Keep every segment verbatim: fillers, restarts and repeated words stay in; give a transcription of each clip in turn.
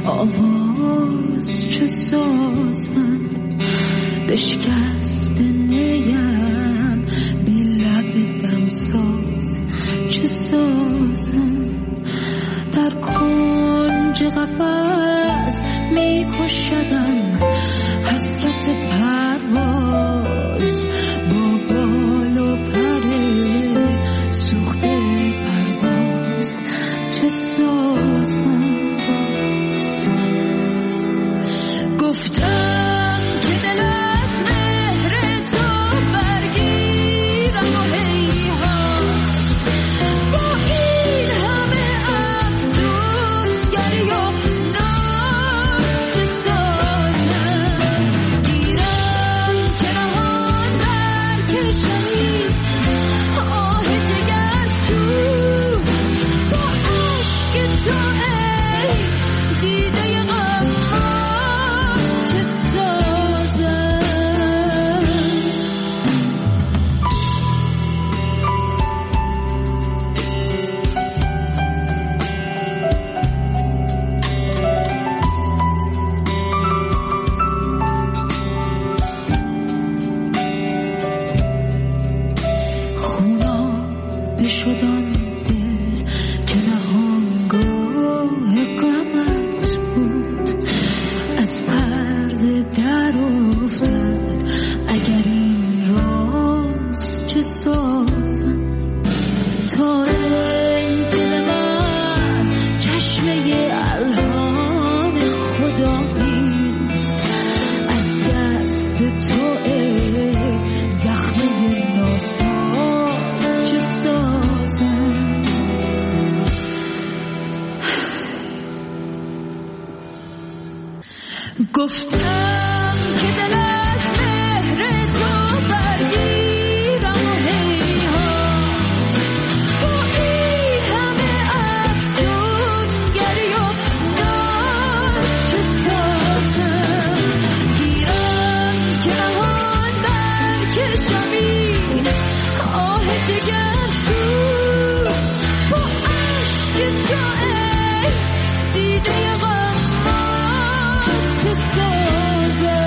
آواز چه سازم بشکست نیم بی لب دمساز چه سازم در کنج قفس می کشدم حسرت پرواز با بال و پر سوخته پرواز چه سازم گفتم که دل از مهر تو برگیرم و هیهات با این همه افسونگری و ناز چه سازم گیرم که نهان برکشمی آه جگرسو با عشق تو ای دیده غماز چه سازم خونا بشدان دل که نهانگاه غمت بود از پرده در افتاد اگر این راز چه سازم تا ای دل من چشمه الهام خداییست از دست تو ای زخمه ناساز چه سازم گفتم که دل از مهر تو برگیرم و هیهات با این همه افسونگری و ناز چه سازم گیرم که نهان برکشمی آه جگرسو با عشق تو ای دیده غماز چه سازم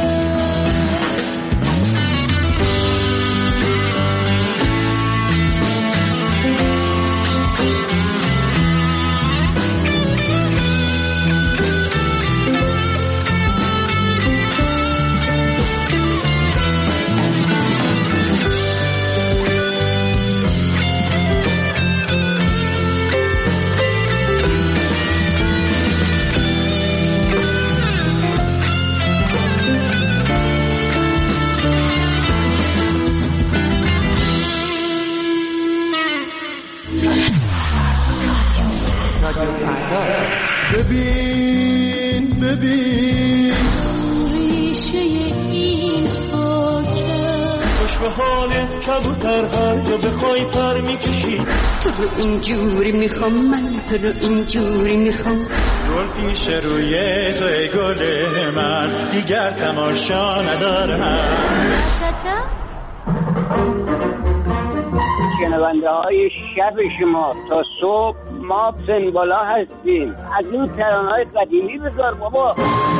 ببین ببین ریشه این خاکم خوش به حالت کبوتر هر جا بخوای پر میکشی تو رو اینجوری میخوام من تو رو اینجوری میخوام گل پیش روی تو ای گل من دیگر تماشا ندارم شنونده های شب شما تا صبح ما پسن بالا هستیم از این ترانه های قدیمی بذار بابا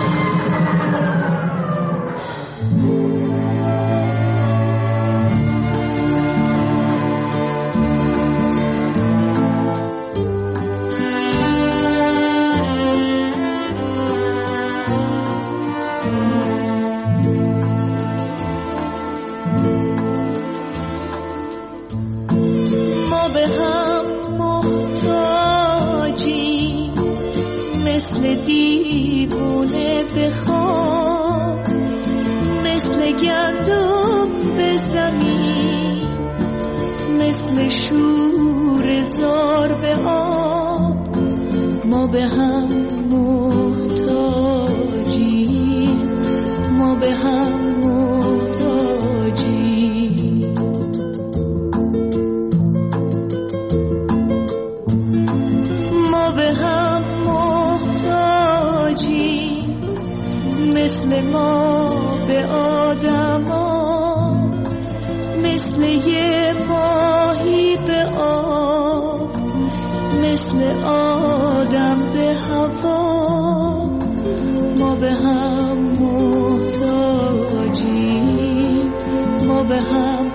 ما به هم محتاجیم مثل دیوونه به خواب مثل گندم به زمین مثل شور زار به آب ما به هم محتاجیم ما به هم محتاجیم ما به هم محتاجیم مثل ما به آدما مثل یه ماهی به آب مثل آدم به هوا به هم محتاجیم، ما به هم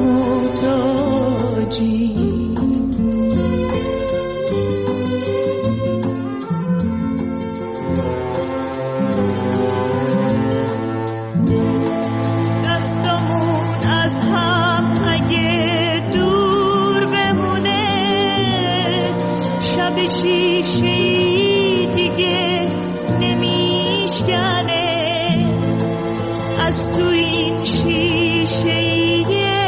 محتاجیم. دستمون از هم اگه دور بمونه، شب شیشه‌ای دیگه نمیشکنه. از تو این شیشه‌ای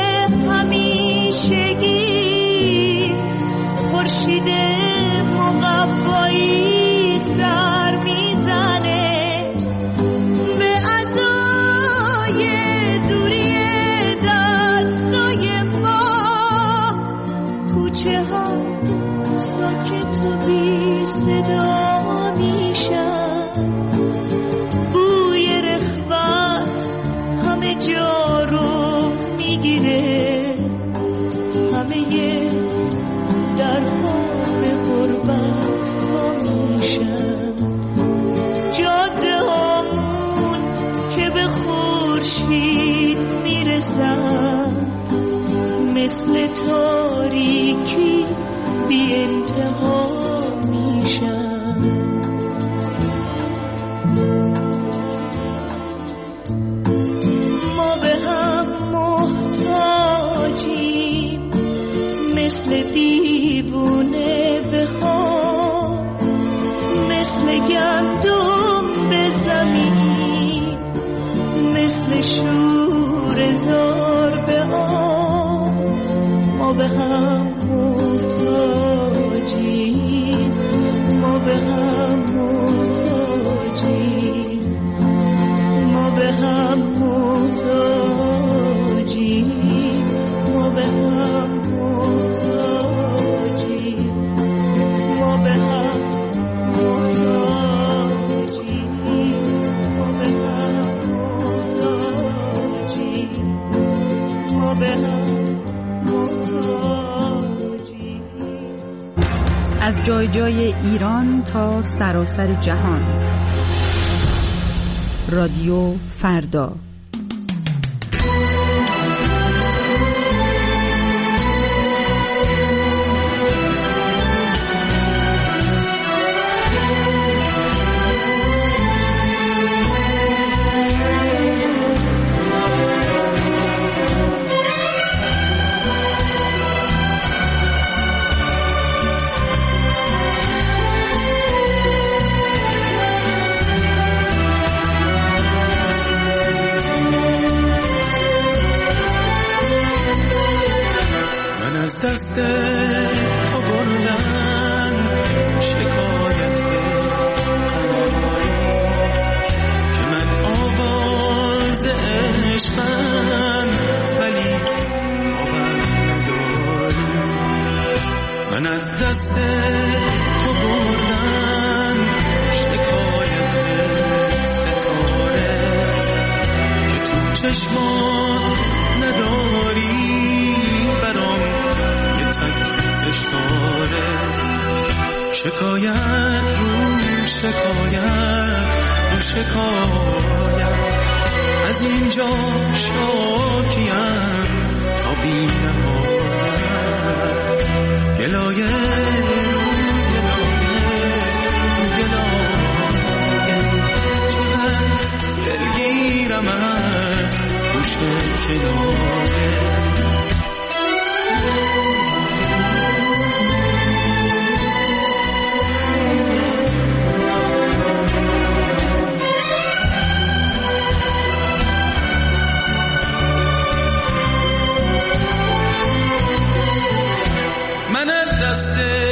همیشگی خورشید مقوایی سر میزنه. به عزای دوری دستای ما کوچه ها ساکت و بی صدا میشن. بوی رخوت همه جا رو میگیره، همه درها به غربت وا میشن. جاده هامون که به خورشید میرسن، مثل تاریکی بی انتها میشن. ما به هم محتاجیم، مثل دیوونه به خواب، مثل گندم به زمین، مثل شور زار به آب. ما به هم محتاجیم، ما به هم محتاجیم، ما به هم محتاجیم، ما به هم محتاجیم، ما به هم محتاجیم، ما به هم محتاجیم، ما به هم محتاجیم. از جای جای ایران تا سراسر جهان، رادیو فردا. دست تو بردن شکایت قناری که من آواز عشقم ولی باور نداری. من از دست تو بردن شکایت ستاره که تو چشمان نداری. شکایت رو شکایت رو شکایت، از اینجا شاکیم تا بی نهایت. گلایه رو گلایه رو گلایه، چقدر دلگیرم از گوش کنایه. من از دست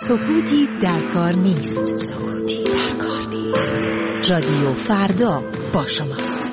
سکوتی در کار نیست. سکوتی در کار نیست. رادیو فردا با شماست.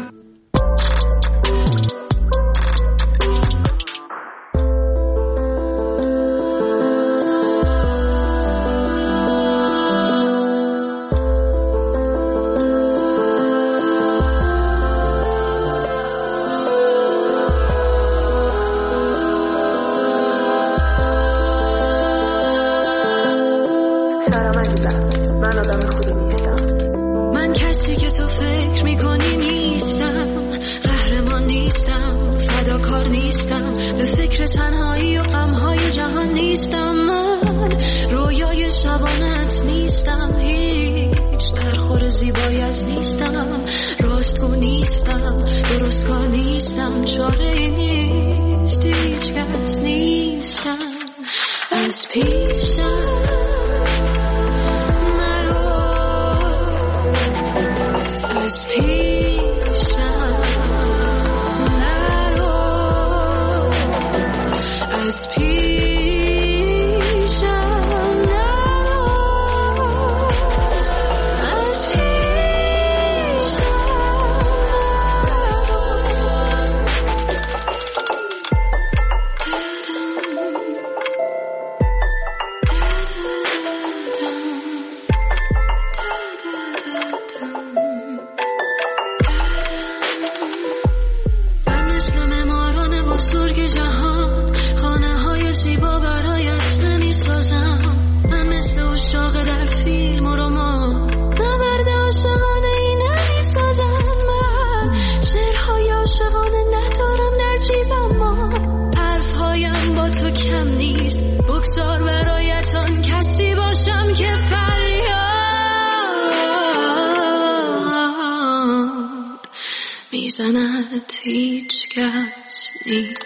هیچ کس نیست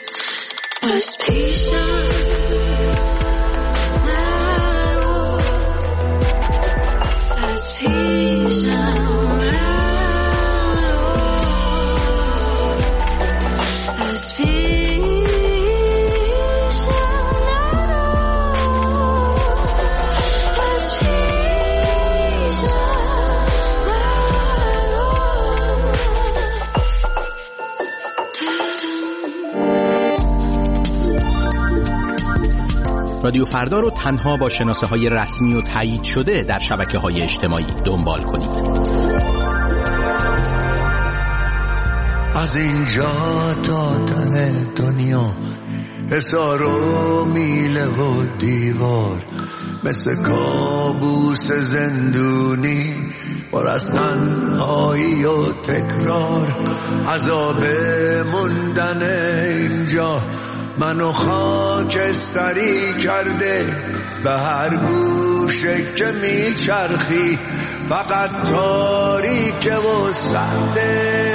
از پیشم نرو از پیشم نرو از پیشم نرو از پیشم رادیو فردا رو تنها با شناسه های رسمی و تایید شده در شبکه های اجتماعی دنبال کنید. از اینجا تا ته دنیا حصار و میله و دیوار مثل کابوس زندونی پر از تنهایی و تکرار عذاب موندن اینجا منو خاکستری کرده به هر گوشه که میچرخی فقط تاریکه و سخته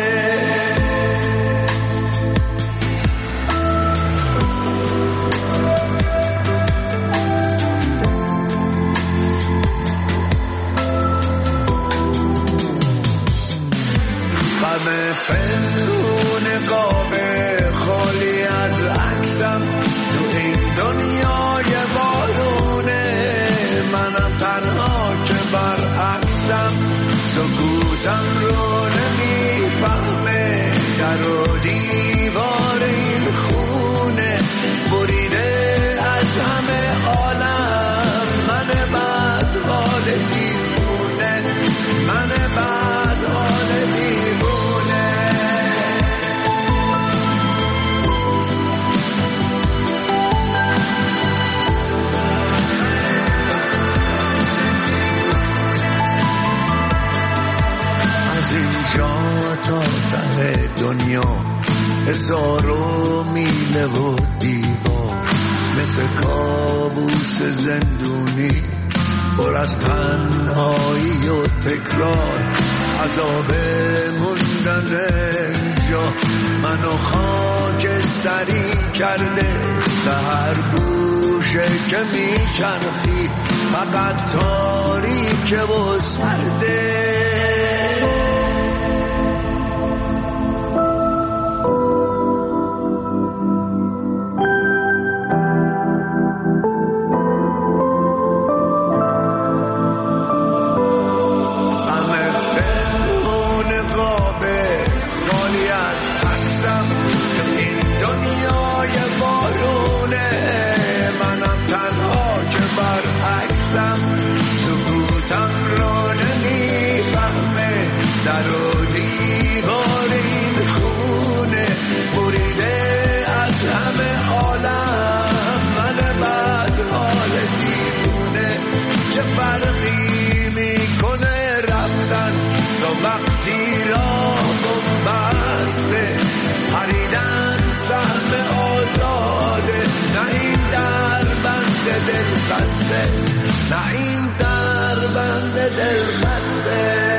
غم پنهون قابه خالی از عکسم تو این دنیای بارونه منم تنها که برعکسم سکوتم رو نمیفهمه در و دیوار این خونه بریده از همه عالم من بد حال دیوونه من بد حال دیوونه اینجا تا ته دنیا حصار و میله و دیوار مثل کابوس زندونی پر از تنهایی و تکرار عذاب موندن اینجا منو خاکستری کرده به هر گوشه که میچرخی فقط تاریکه و سرده در و دیوار این خونه بریده از همه عالم من بد حال دیوونه. چه فرقی میکنه رفتن تا وقتی راه بسته، پریدن سهم آزاده، نه این در بند دل بسته، نه این در بند دل بسته.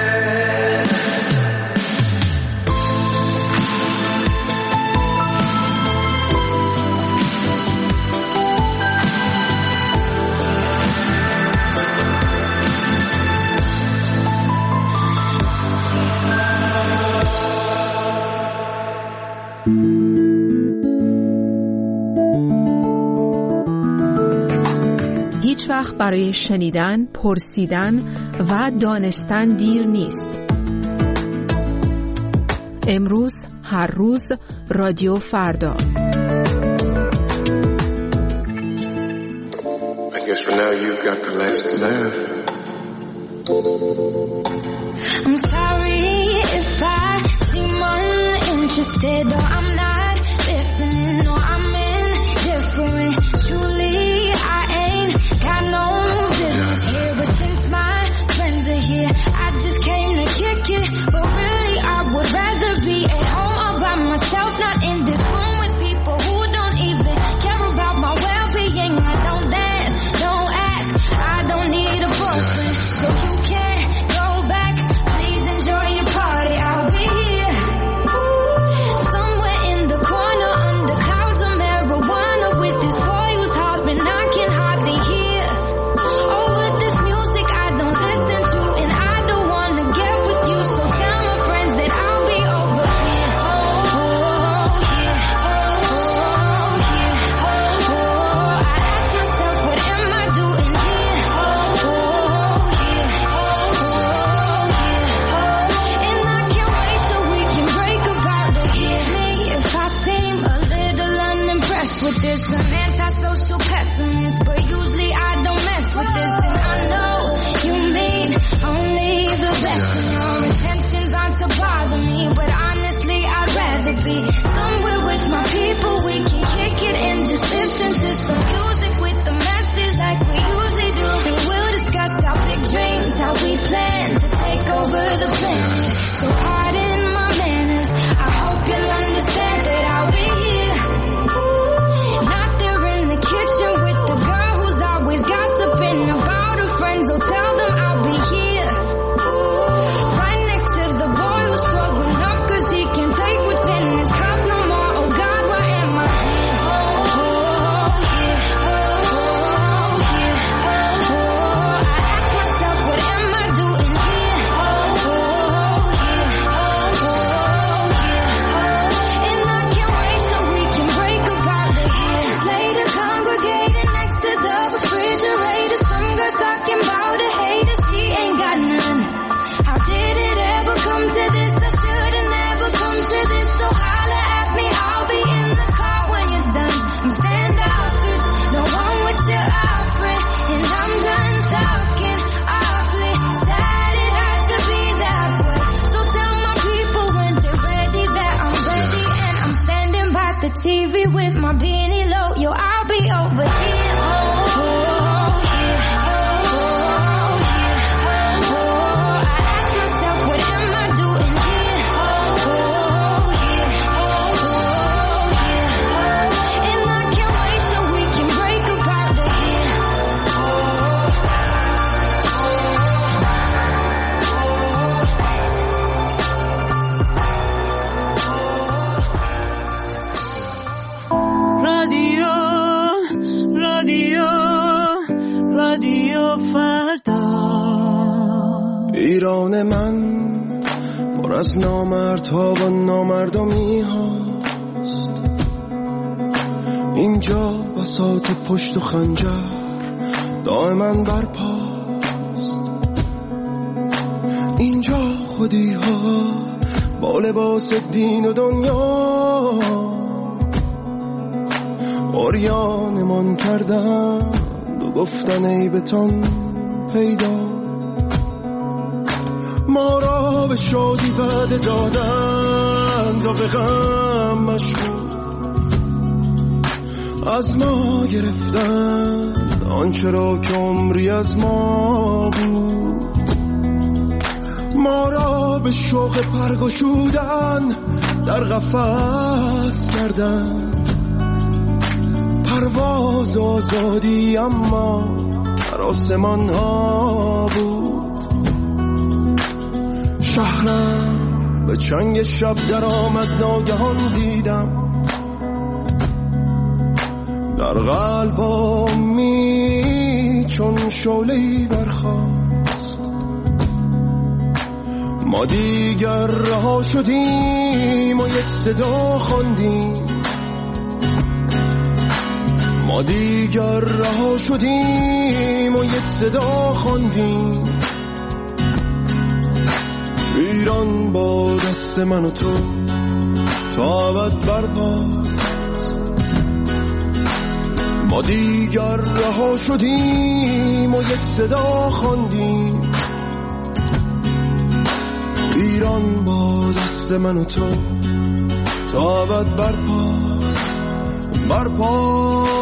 هیچ وقت برای شنیدن، پرسیدن و دانستن دیر نیست. امروز، هر روز، رادیو فردا. I guess for now you've got the last laugh. I'm sorry if I seem uninterested or I'm not listening or I'm indifferent. Truly, I ain't got no business here, but since my friends are here, I just came to kick it. But really, I would rather be at home all by myself, not in this room with people who don't even care about my well-being. I don't dance, don't ask, I don't need a boyfriend, so you can go back. Please enjoy your party. I'll be here, ooh, somewhere in the corner under clouds of marijuana with this boy who's hollering I can hardly hear. Over this music I don't listen to, and I don't wanna get with you, so tell my friends that I'll be over here. Oh, here, oh, here, oh, I ask myself, what am I doing here? Oh, here, oh, here, and I can't wait till we can break about it. Hear me if I seem a little unimpressed with this. I'm antisocial pessimist, but usually I don't mess with this. And I know you mean only the best, and your intentions aren't to bother me, but honestly I'd rather be somewhere with my people. We can kick it and just listen to some music with the message like we usually do, and we'll discuss our big dreams, how we plan to take over the planet. So pardon my manners, I hope you'll understand that I'll be here, ooh, not there in the kitchen with the girl who's always gossiping about her friends. So tell them I'll be here, ooh, right next to the boy who's throwing up cause he can't take what's in his cup no more. Oh God, why am I here? Oh, here, oh, here, oh, I ask myself, what am I doing here? Oh, here, oh, here, and I can't wait till we can break about it here. Later congregating next to the refrigerator, some girl talking about a hater, she ain't got none. How did it ever come to this? I should've never come to this. So holla at me, I'll be in the car when you're done. I'm standoffish, no one with your offering, and I'm done talking awfully. Sad it had to be that way. So tell my people when they're ready that I'm ready, and I'm standing by the T V with my beanie low. Yo, I'll be over here. Oh, here, oh, here, oh, I ask myself, what am I doing here? Oh, here, oh, here, and I can't wait till we can break about it here. رادیو رادیو رادیو فردا. ایران من پر از نامردها و نامردمی هاست، اینجا بساط پشت و خنجر دائما برپاست، اینجا خودی ها با لباس دین و دنیا عریانمان کردند و گفتن عیبتان پیدا، ما را را به شادی وعده دادند و به غم مشغول از ما گرفتند آنچه را که عمری از ما بود. ما را به شوق پرگشودن در قفس کردند، پرواز آزادی اما در آسمان ها بود. شهرم به چنگ شب در آمد، ناگهان دیدم در قلبم چون شعله‌ای برخاست. ما دیگر رها شدیم و یک صدا خواندیم، ما دیگر رها شدیم و یک صدا خواندیم. ایران با دست من و تو تا ابد برپاست. ما دیگر رها شدیم و یک صدا خواندیم. ایران با دست من و تو تا ابد برپاست، برپاست.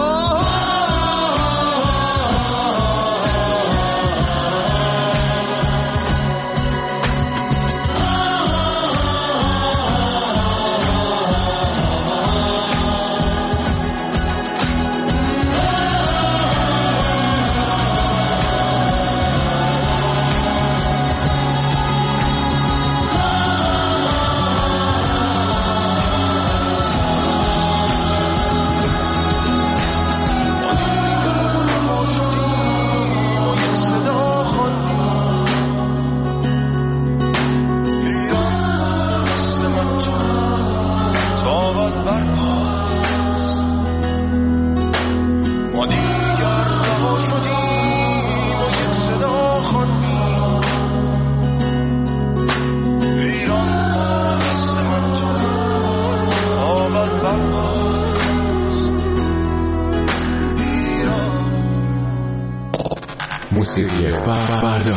موسیقی فردا.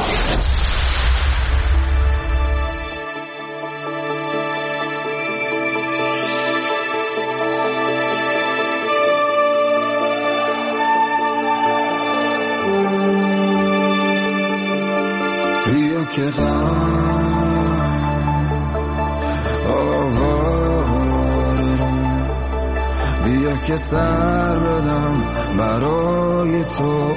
بیا که غم آوارم، بیا که سر بدم برای تو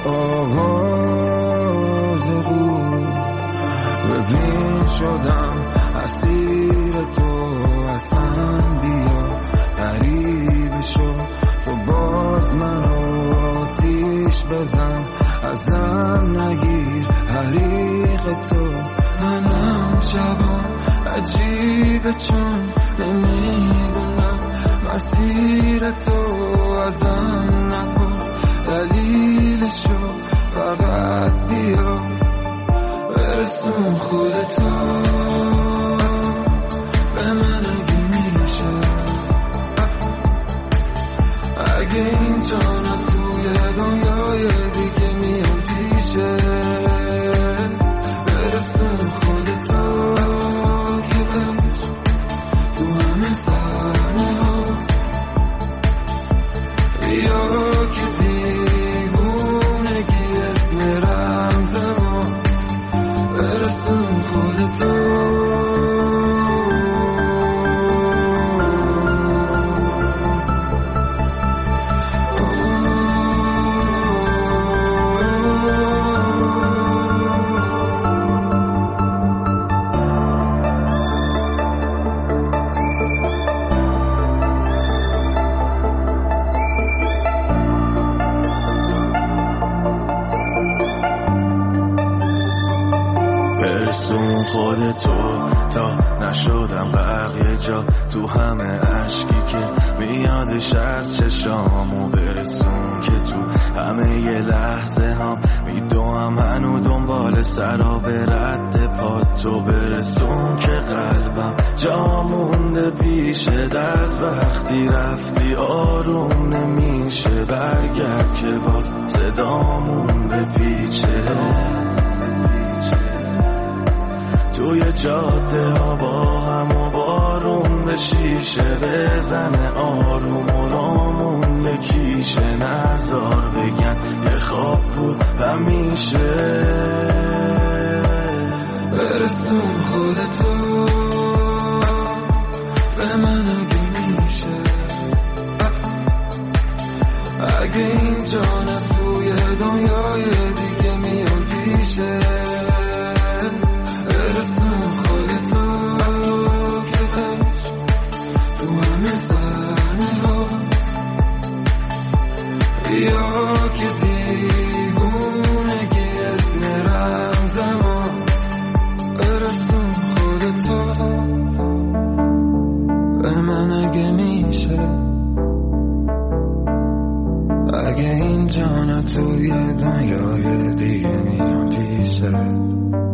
آواز قول. ببین شدم اسیر تو، اصلا بیا غریب شو، تو باز منو آتیش بزن، ازم نگیر حریق تو. منم شبم عجیبه چون نمیدونم مسیر تو، ازم نپرس دلیلشو، فقط بیا برسون خودتو به من اگه میشه. اگه این جانا توی دنیای دیگه میام پیشه، برسون خودتو که بهش تو همه صحنه هاست. بیا که دیوونگی اسم رمز ماست، برسون خودتو. برسون خودتو تا نشدم بقیه جا، تو همه عشقی که میادش از چشامو. برسون که تو همه یه لحظه هم میدوم هنو دنبال سراب رد پاتو. برسون که قلبم جا مونده پیشت، از وقتی رفتی آروم نمیشه. برگرد که باز صدامون بپیچه، توی جاده ها با هم و بارون به شیشه بزنه آروم و رامون یکیشه نزار بگن یه خواب بود همیشه برسون خودتو به من اگه میشه اگه این جانم توی دنیای دیگه میام پیشه برسون خودتو که عشق تو همه صحنه هاست یا که دیوونگی اسم رمز ماست برسون خودتو به من اگه میشه اگه این جانا توی دنیای دیگه میام پیشه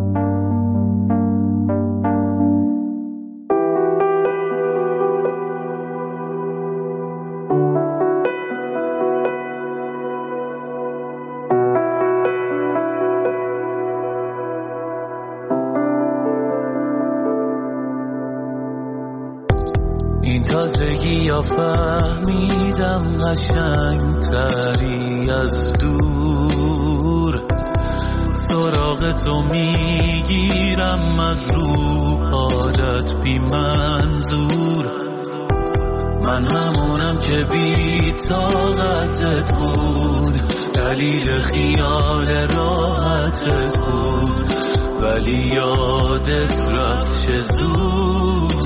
این تازگی یا فهمیدم قشنگ تری از دور سراغ تو میگیرم از رو عادت بی منظور من همونم که بی طاقتت بود دلیل خیال راحتت بود ولی یادت رفت چه زود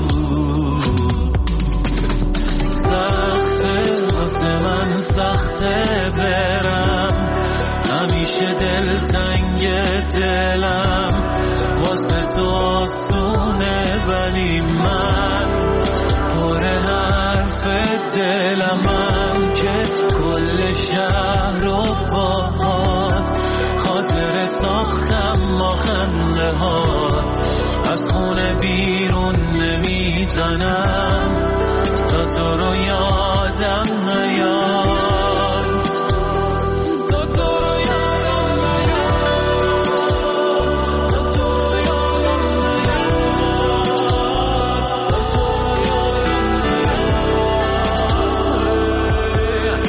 سخته واسه من سخته برم همیشه دل تنگ دلم واسه تو آسونه ولی من پر حرف دلمم که کل شهر رو باهات خاطر ساختم ما خنده ها از خونه بیرون نمیزنم تا تو رو یادم نیاد تا تو رو یادم نیاد تا تو رو یادم نیاد تا تو رو یادم نیاد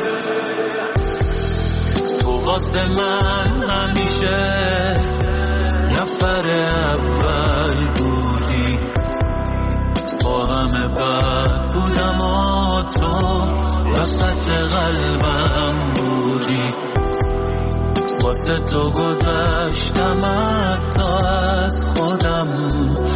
تو واسه من همیشه نفر اول بودی با همه بد بودم و تو وسط قلبم بودی واسه تو گذشتم حتی از خودم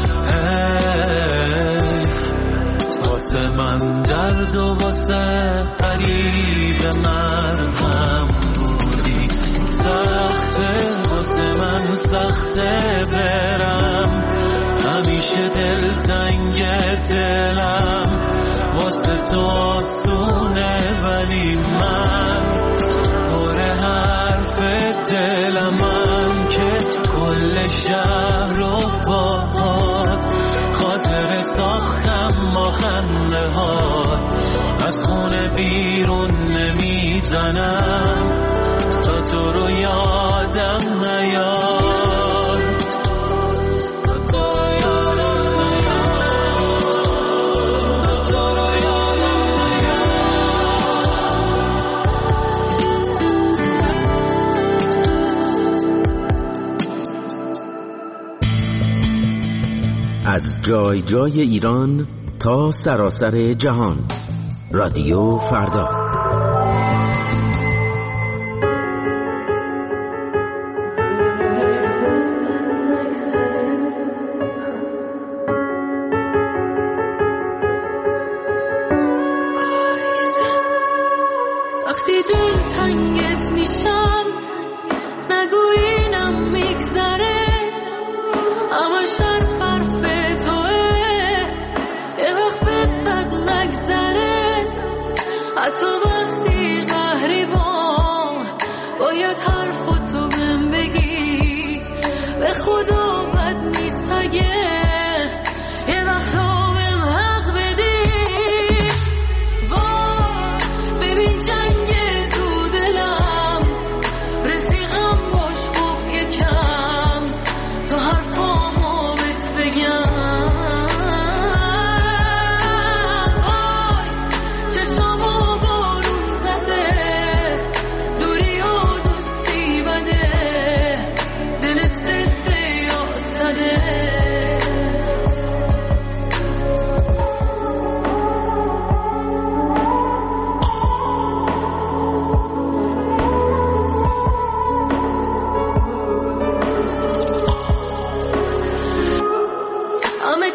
حیف واسه من درد و واسه قریب مرهم بودی سخته واسه من سخته برم همیشه دل تنگ دلم واسه تو آسونه ولی من پر حرف دلمم که کل شهر رو باهات خاطر ساختم ما خنده ها از خونه بیرون نمیزنم تا تو رو یادم نیاد از جای جای ایران تا سراسر جهان رادیو فردا وقتی دل تنگت میشم نگو اینم میگذره اما شرف حرف توه یه وقت بد بد نگذره حتی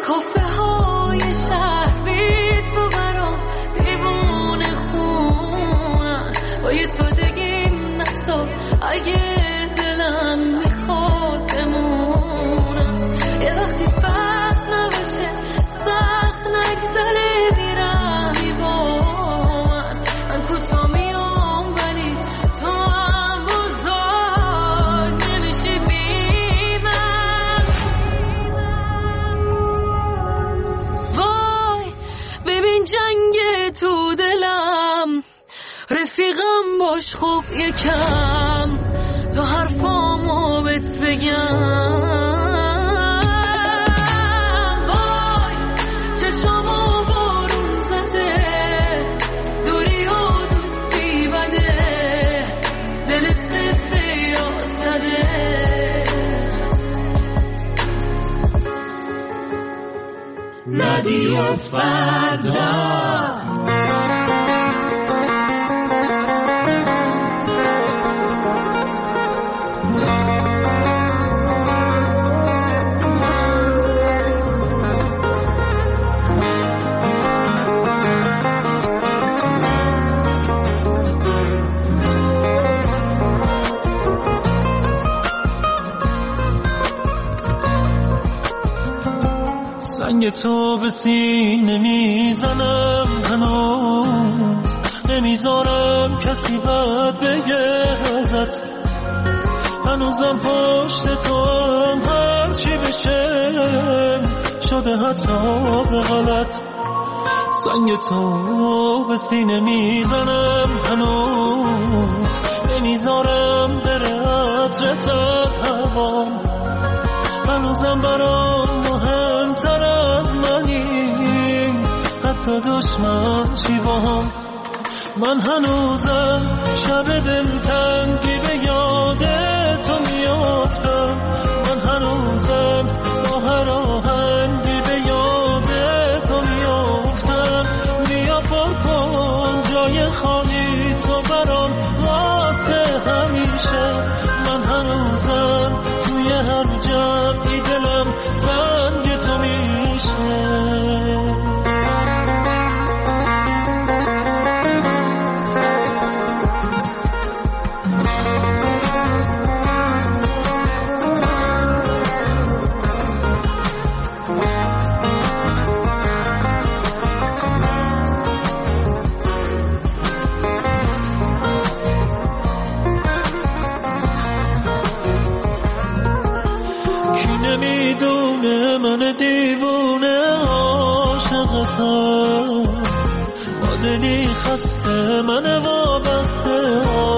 کافه های شهر بی تو برام دیوونه خونن با یه سادگیم نسا اگه دلم میخواد بمونم یه وقتی بد نباشه سخت نگذره میرمی با من من کتا میام ولی تو هم بزرگ نمیشی بی من وای ببین جنگ تو دلم رفیقم باش خوب یکم تو حرفامو بهت بگم وای چشامو بارون زده دوری و دوستی بده دلت صفره یا سده رادیو فردا سنگ تو به سینه میزنم هنوز نمیذارم کسی بد بگه ازت هنوزم پشت تو هم هرچی بشه شده حتی به غلط سنگ تو به سینه میزنم هنوز نمیذارم بره عطرت از هوام هنوزم برام مهمتر از منی حتی دشمن چی با هم من هنوزم شب دلتنگی به یاد تو میافتم من هنوزم با هر آهنگی به یاد تو میافتم بیا پر کن جای خالی تو برام واسه همیشه من هنوزم توی هر جمعی دلم زنگ تو میشه نمیدونه من دیوونه عاشقتم با دلی خسته من وابسته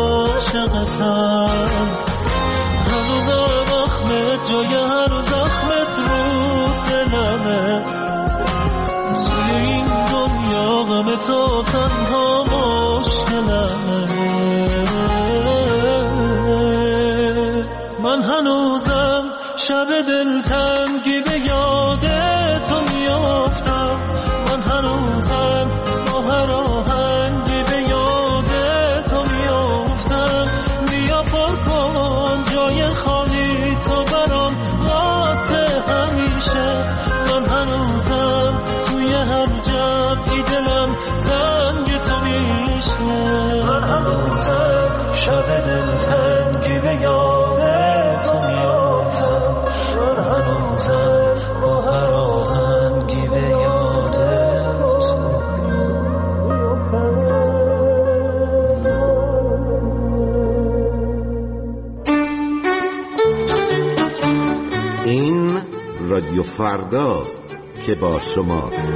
عاشقتم هنوزم اخمت جای هر زخمت رو دلمه توی این دنیا غم تو تنها مشکلمه من هنوزم شب دلتنگی به یاد تو میافتم من هنوزم با هر آهنگی به یاد تو میافتم بیا پر کن جای خالی تو برام واسه همیشه من هنوزم توی هر جمعی دلم زنگ تو میشه من هنوزم شب دلتنگی به یاد تو میافتم من هنوزم با هر آهنگی به یاد تو این رادیو فرداست که با شماست.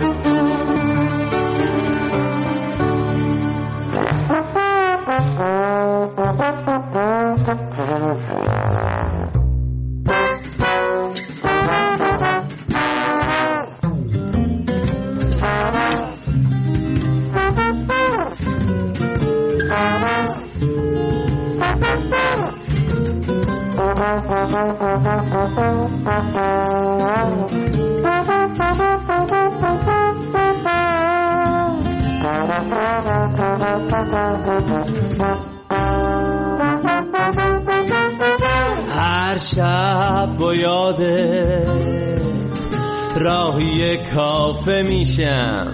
هر شب با یادت راهی کافه میشم،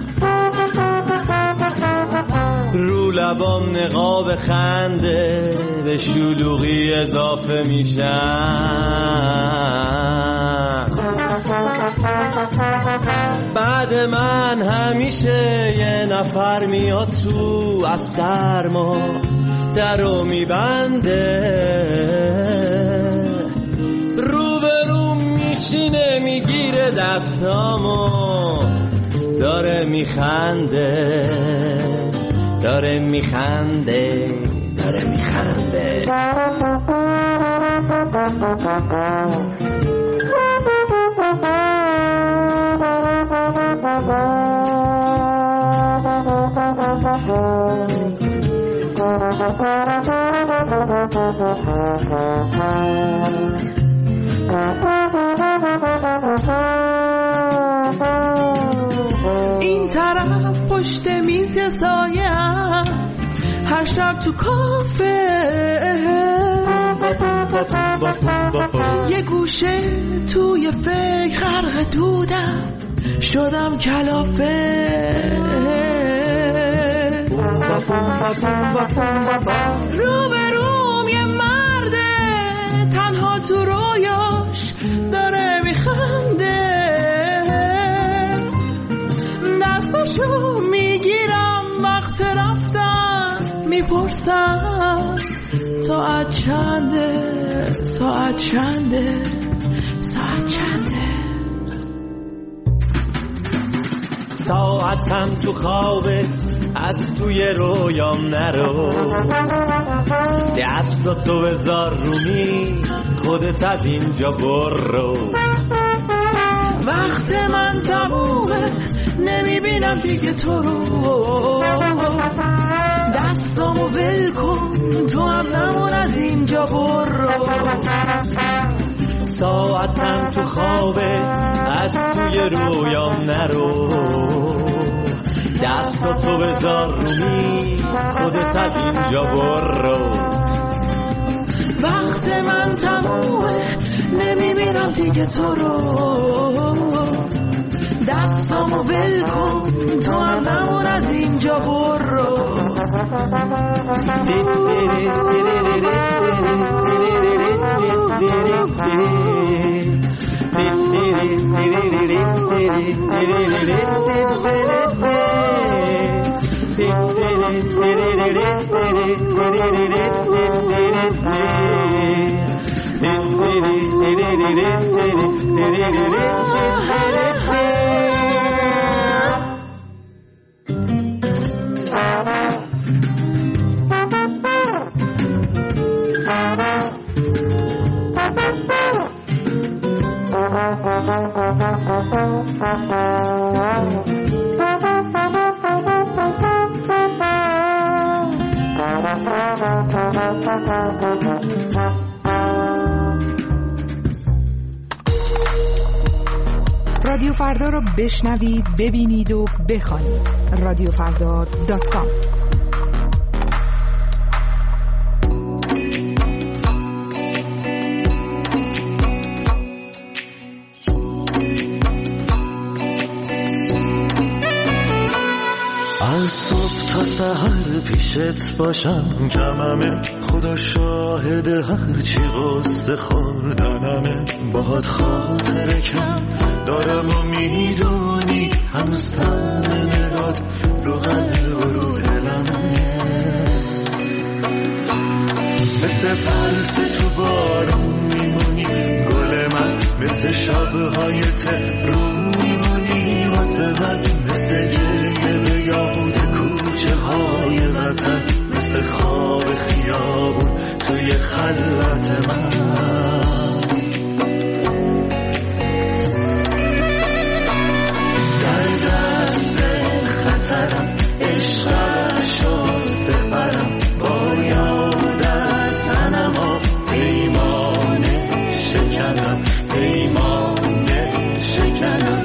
رو لبام نقاب خنده به شلوغی اضافه میشم. بعد من همیشه یه نفر میاد تو از سرما درو میبنده، رو به رو میشینه میگیره دستامو داره میخنده داره میخنده داره میخنده. این طرف پشت میز یه سایه هر شب تو کافه، یه گوشه توی فکر غرق دودم شدم کلافه. رو به روم یه مرده تنها تو رویاش داره میخنده، دستاشو میگیرم وقت رفتن میپرسم ساعت چنده ساعت چنده ساعت چنده. ساعتم تو خوابه از توی رویام نرو، دستاتو بذار رو میز خودت از اینجا برو. وقت من تمومه نمیبینم دیگه تو رو، دستامو ول کن تو هم نمون از اینجا برو. ساعتم تو خوابه از توی رویام نرو، دستاتو بذار رو میز خودت از اینجا برو. وقت من تمومه نمیبینم دیگه تو رو، دستامو ول کن تو هم نمون از اینجا برو. رادیو فردا رو بشنوید، ببینید و بخوانید. رادیو فردا دات کام. از صبح تا سحر پیشت باشم کممه، خدا شاهد هرچی قصه خوردنمه. باهات خاطره کم دارم و میدونی هنوز تن نگات رو قلب و رو دلمه، مثل پرس تو بارون میمونی گل من، مثل شبهای تهرون میمونی واسه من، مثل گریه به یاد کوچه های وطن، مثل خواب خیابون توی خلوت من. در دست خطرم عشقم شد سپرم، با یاد از سنما پیمانه شکنم پیمانه شکنم.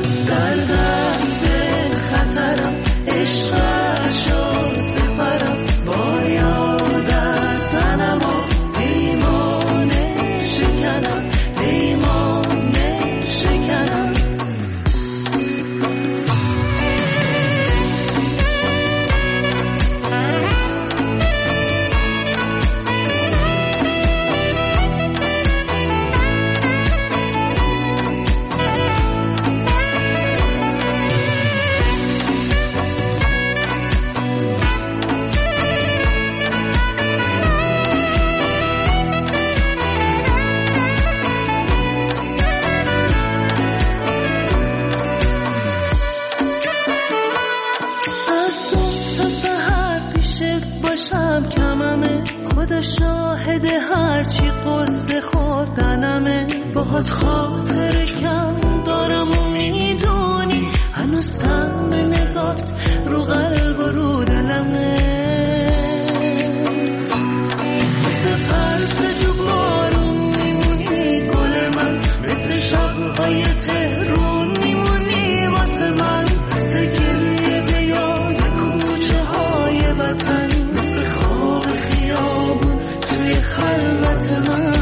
که شاهد هرچی قصه خوردنمه، باهات خاطر کم دارم و میدونی هنوز تن به نگات رو قلب و رو دلمه. مثل پرس جو بارون میمونی گل من، مثل شبهای تهرون میمونی واسه من، مثل گریه به یاد کوچه های وطن، مثل خواب خیابون توی خلوت من.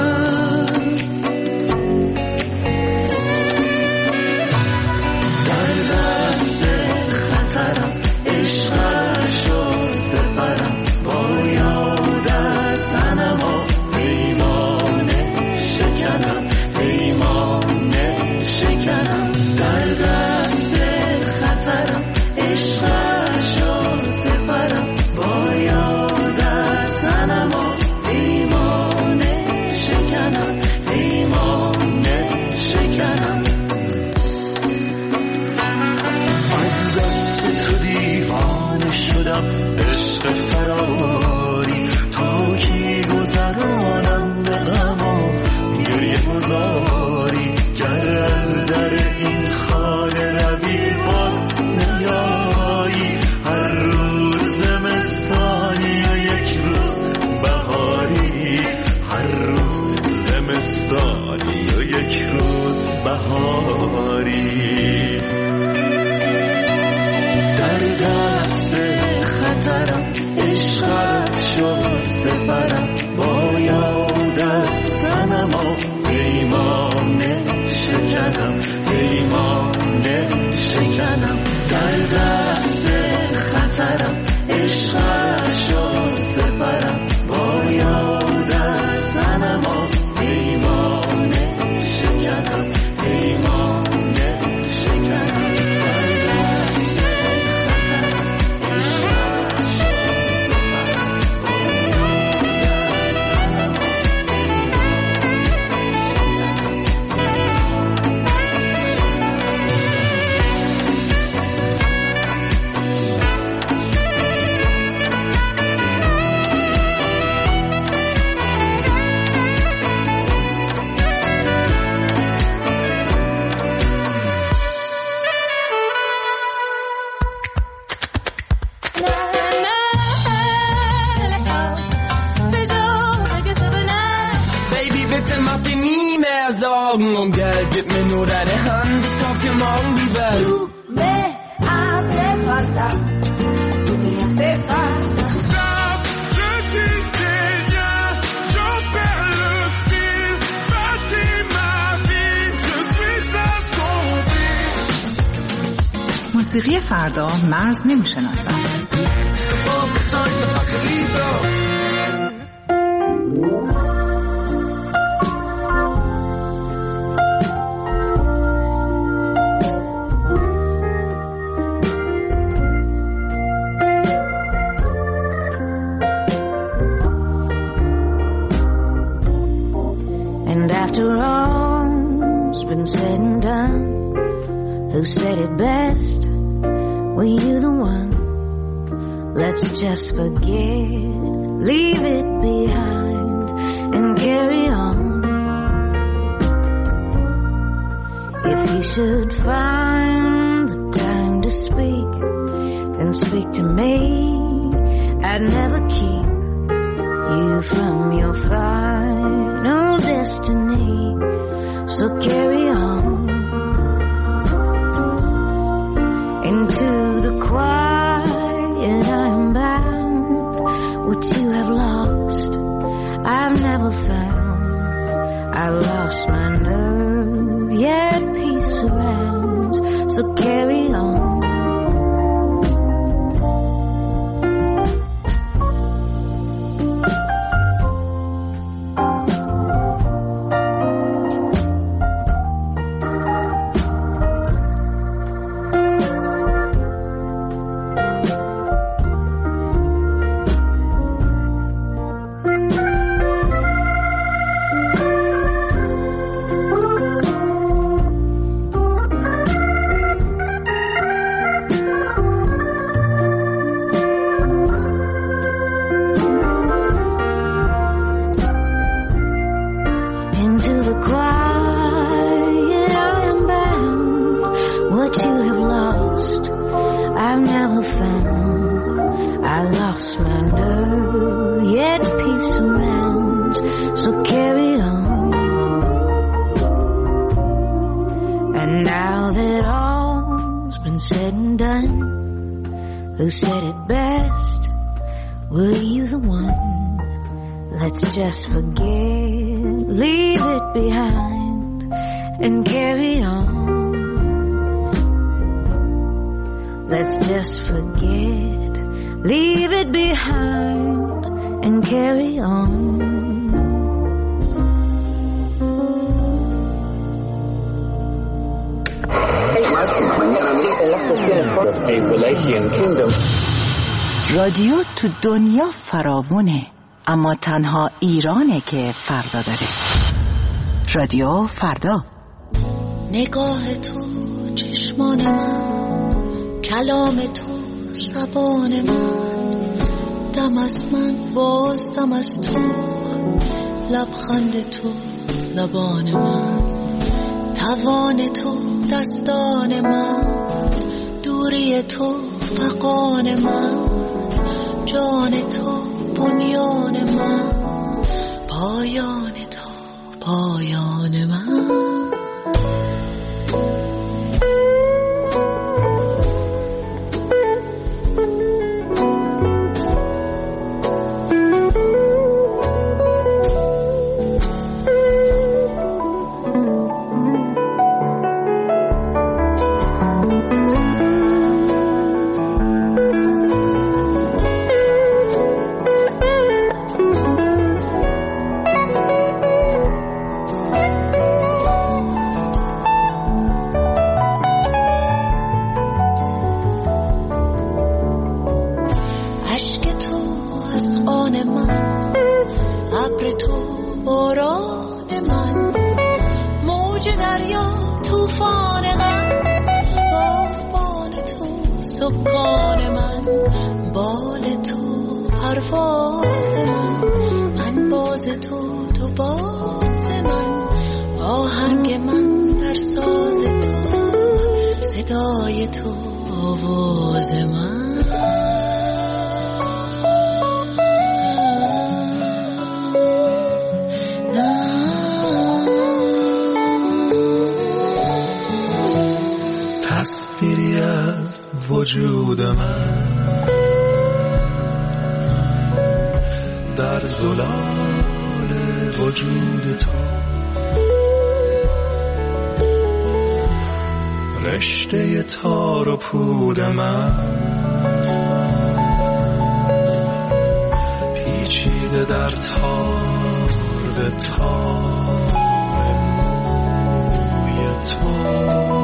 در دست خطرم عشقش و سفرم، با یادت تنم و پیمانه شکنم، پیمانه شکنم. در دست خطرم عشقش و سفرم، با یادت تنم و پیمانه شکنم، پیمانه شکنم. از دست تو دیوانه شدم، عشق فراری تا کی گذرانم به غم و گریه گذاری. گر از در این خانه روی باز نیایی، هر روز زمستانی و یک روز بهاری، هر روز زمستانی و یک روز بهاری. در دست خطرم عشقت شد سفرم، با یادت تنم و پیمانه شکنم، پیمانه شکنم. در دست خطرم عشقت شد سفرم، با یادت تنم و پیمانه شکنم، پیمانه شکنم. Und Geld, gib mir nur deine Hand, ich kauf dir morgen die Welt. Du me hace falta, tú me hace falta. Stop, je dis rien, je perds le fil, bâtis ma vie, je suis sa zombie. موسیقی فردا مرز نمیشناسد. Who said it best? Were you the one? Let's just forget, leave it behind and carry on. If you should find the time to speak, then speak to me. I'd never keep you from your final destiny, so carry on. Into the quiet I'm bound. What you have lost, I've never found. I lost my nerve, yet peace surrounds. So carry on. what you have lost, I've never found. I lost my nerve, yet peace surrounds. So carry on. And now that all's been said and done, who said it best? Were you the one? Let's just forget, leave it behind, and carry on. Let's just forget, leave it behind, and carry on. رادیو تو دنیا فراوونه، اما تنها ایرانه که فردا داره. رادیو فردا. نگاه تو چشمان من، کلام تو زبان من، دم از من باز دم از تو، لبخند تو لبان من، توان تو دستان من، دوری تو فغان من، جان تو بنیان من، پایان تو پایان من. تصویری از وجود من در زلال وجود تو، رشته تار و پود من پیچیده در تار به تار موی تو.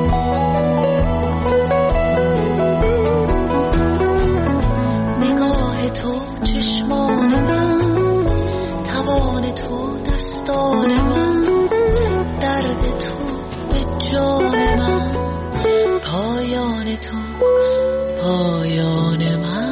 نگاه تو چشمان من، توان تو دستان من، درد تو به جان من، پایان تو پایان من.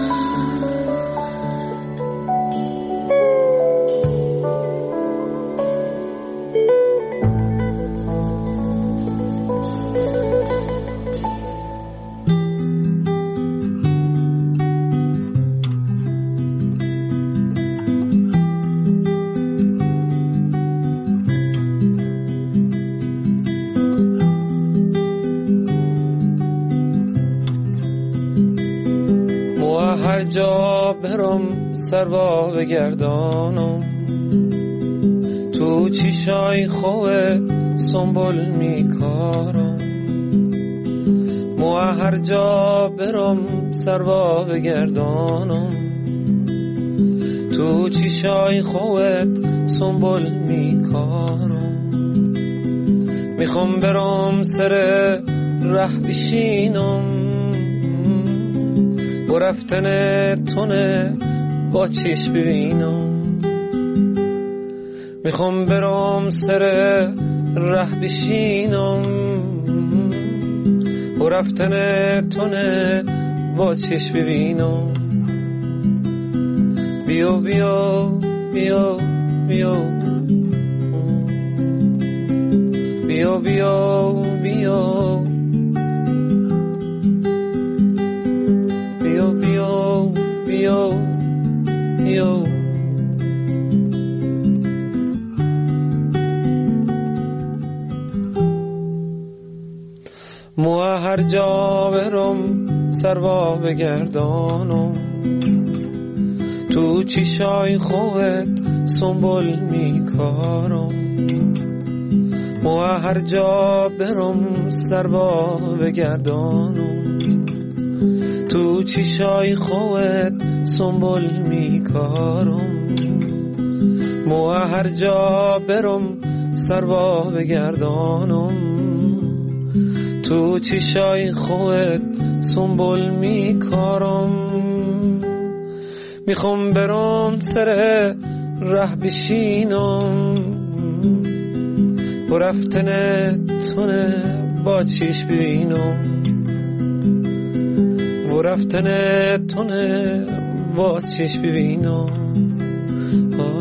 هر جا برم سروا بگردانم، تو چیشای خوت سنبول میکارم. مو هر جا برم سروا بگردانم، تو چیشای خوت سنبول میکارم. میخوام برم سر ره بشینم، با رفتن تونه با چشم ببینم. میخوام برم سر ره بشینم، با رفتن تونه با چشم ببینم. بیا بیا بیا بیا بیا بیا بیا یو مو هر جا برم سروا بگردانم تو چیشای خوبت سنبول میکارم مو هر جا برم سروا بگردانم تو چیشای خوبت سنبول میکارم مو هر جا برم سروا بگردانم تو چیشای خوبت سنبول میکارم میخوام برم سر ره بشینم و رفتن تونه با چیش ببینم و رفتن تونه با چیش ببینم